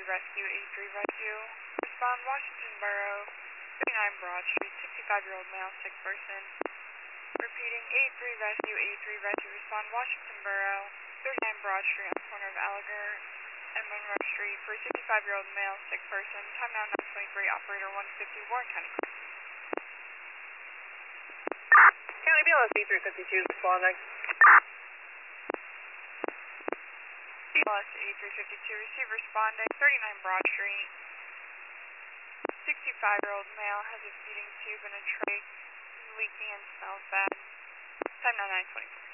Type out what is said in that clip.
Rescue, 83 Rescue. Respond Washington Borough, 39 Broad Street, 65-year-old male, sick person. Repeating, 83 Rescue, 83 Rescue. Respond Washington Borough, 39 Broad Street on the corner of Alliger and Monroe Street for a 65-year-old male, sick person. Time now 9:23, operator 150, Warren County. County BLS 8352 responding. BLS 8352, receive responding, 39 Broad Street. 65-year-old male has a feeding tube and a trach, leaking and smells bad. Time now 9:24.